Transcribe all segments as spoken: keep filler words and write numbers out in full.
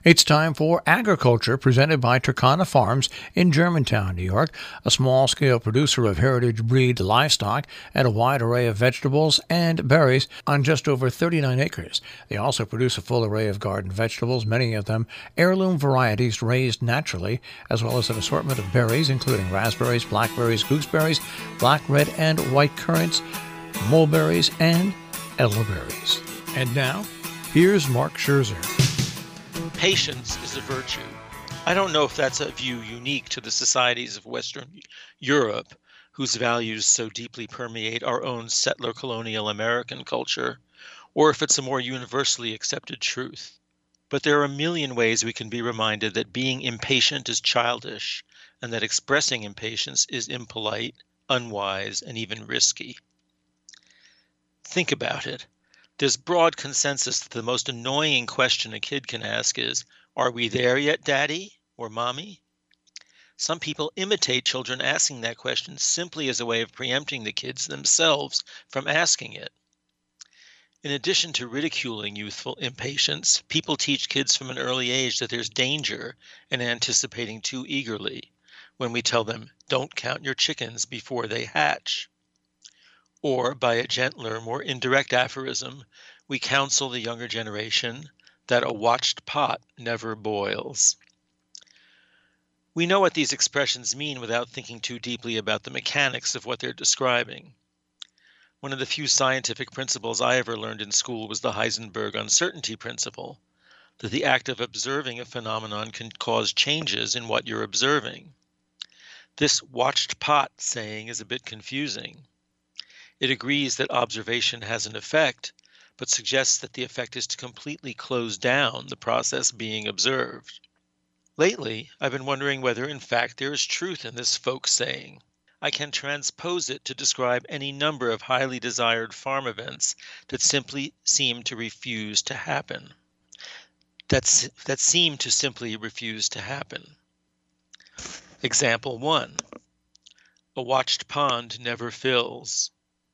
It's time for Agriculture, presented by Turkana Farms in Germantown, New York, a small-scale producer of heritage breed livestock and a wide array of vegetables and berries on just over thirty-nine acres. They also produce a full array of garden vegetables, many of them heirloom varieties raised naturally, as well as an assortment of berries, including raspberries, blackberries, gooseberries, black, red, and white currants, mulberries, and elderberries. And now, here's Mark Scherzer. Patience is a virtue. I don't know if that's a view unique to the societies of Western Europe, whose values so deeply permeate our own settler colonial American culture, or if it's a more universally accepted truth. But there are a million ways we can be reminded that being impatient is childish, and that expressing impatience is impolite, unwise, and even risky. Think about it. There's broad consensus that the most annoying question a kid can ask is, "Are we there yet, Daddy?" or "Mommy?" Some people imitate children asking that question simply as a way of preempting the kids themselves from asking it. In addition to ridiculing youthful impatience, people teach kids from an early age that there's danger in anticipating too eagerly when we tell them, "Don't count your chickens before they hatch." Or, by a gentler, more indirect aphorism, we counsel the younger generation that a watched pot never boils. We know what these expressions mean without thinking too deeply about the mechanics of what they're describing. One of the few scientific principles I ever learned in school was the Heisenberg uncertainty principle, that the act of observing a phenomenon can cause changes in what you're observing. This watched pot saying is a bit confusing. It agrees that observation has an effect, but suggests that the effect is to completely close down the process being observed. Lately, I've been wondering whether in fact there is truth in this folk saying. I can transpose it to describe any number of highly desired farm events that simply seem to refuse to happen. That's, that seem to simply refuse to happen. Example one. A watched pond never fills.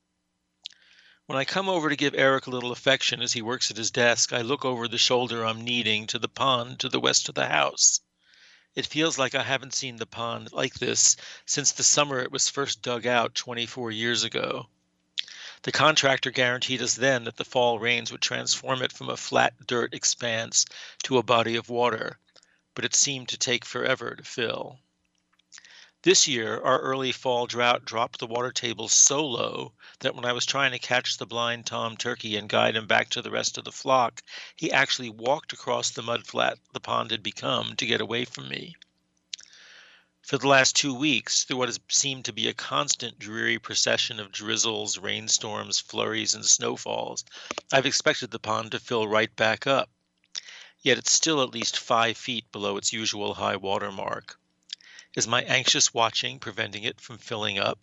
When I come over to give Eric a little affection as he works at his desk, I look over the shoulder I'm kneading to the pond to the west of the house. It feels like I haven't seen the pond like this since the summer it was first dug out twenty-four years ago. The contractor guaranteed us then that the fall rains would transform it from a flat dirt expanse to a body of water, but it seemed to take forever to fill. This year, our early fall drought dropped the water table so low that when I was trying to catch the blind tom turkey and guide him back to the rest of the flock, he actually walked across the mud flat the pond had become to get away from me. For the last two weeks, through what has seemed to be a constant dreary procession of drizzles, rainstorms, flurries, and snowfalls, I've expected the pond to fill right back up. Yet it's still at least five feet below its usual high water mark. Is my anxious watching preventing it from filling up?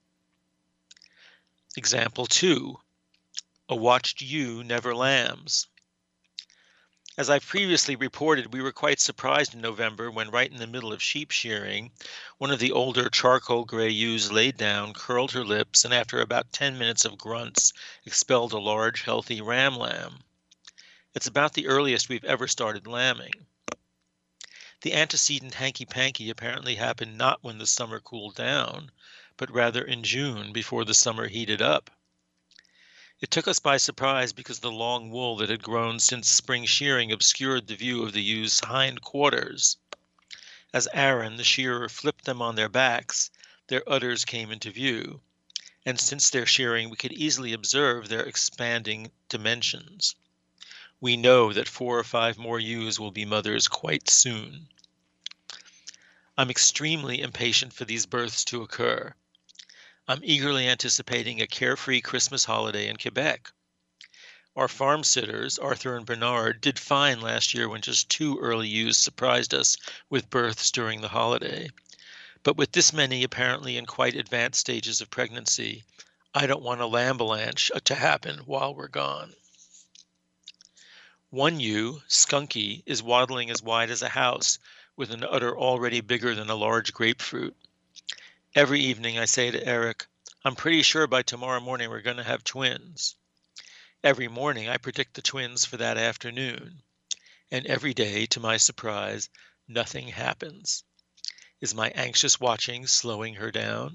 Example two. A watched ewe never lambs. As I've previously reported, we were quite surprised in November when, right in the middle of sheep shearing, one of the older charcoal gray ewes laid down, curled her lips, and after about ten minutes of grunts, expelled a large, healthy ram lamb. It's about the earliest we've ever started lambing. The antecedent hanky-panky apparently happened not when the summer cooled down, but rather in June before the summer heated up. It took us by surprise because the long wool that had grown since spring shearing obscured the view of the ewes' hind quarters. As Aaron, the shearer, flipped them on their backs, their udders came into view, and since their shearing we could easily observe their expanding dimensions. We know that four or five more ewes will be mothers quite soon. I'm extremely impatient for these births to occur. I'm eagerly anticipating a carefree Christmas holiday in Quebec. Our farm sitters, Arthur and Bernard, did fine last year when just two early ewes surprised us with births during the holiday. But with this many apparently in quite advanced stages of pregnancy, I don't want a lambalanche to happen while we're gone. One ewe, Skunky, is waddling as wide as a house, with an udder already bigger than a large grapefruit. Every evening I say to Eric, "I'm pretty sure by tomorrow morning we're going to have twins." Every morning I predict the twins for that afternoon. And every day, to my surprise, nothing happens. Is my anxious watching slowing her down?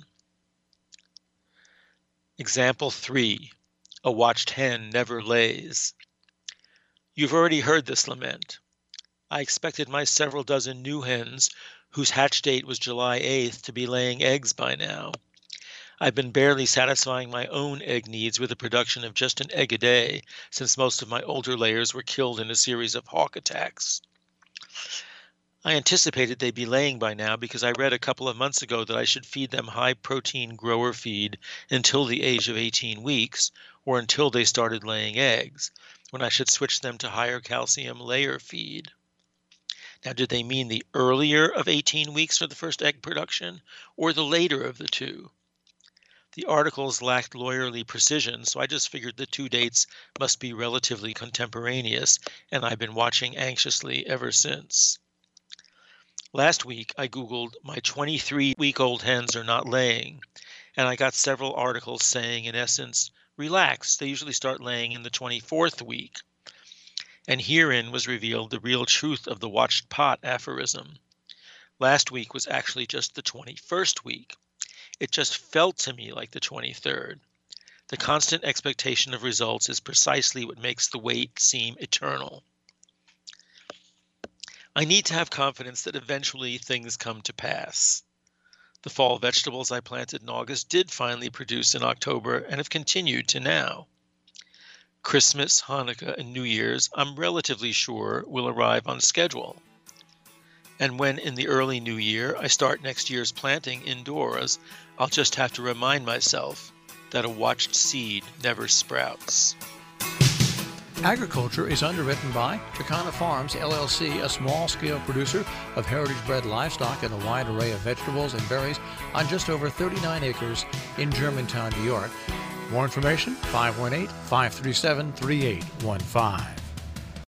Example three. A watched hen never lays. You've already heard this lament. I expected my several dozen new hens, whose hatch date was July eighth, to be laying eggs by now. I've been barely satisfying my own egg needs with the production of just an egg a day, since most of my older layers were killed in a series of hawk attacks. I anticipated they'd be laying by now because I read a couple of months ago that I should feed them high-protein grower feed until the age of eighteen weeks, or until they started laying eggs, when I should switch them to higher calcium layer feed. Now, did they mean the earlier of eighteen weeks for the first egg production, or the later of the two? The articles lacked lawyerly precision, so I just figured the two dates must be relatively contemporaneous, and I've been watching anxiously ever since. Last week, I Googled, "My twenty-three-week-old hens are not laying," and I got several articles saying, in essence, relax, they usually start laying in the twenty-fourth week. And herein was revealed the real truth of the watched pot aphorism. Last week was actually just the twenty-first week. It just felt to me like the twenty-third. The constant expectation of results is precisely what makes the wait seem eternal. I need to have confidence that eventually things come to pass. The fall vegetables I planted in August did finally produce in October and have continued to now. Christmas, Hanukkah, and New Year's, I'm relatively sure, will arrive on schedule. And when in the early new year I start next year's planting indoors, I'll just have to remind myself that a watched seed never sprouts. Agriculture is underwritten by Turkana Farms, L L C, a small-scale producer of heritage-bred livestock and a wide array of vegetables and berries on just over thirty-nine acres in Germantown, New York. More information, five one eight, five three seven, three eight one five.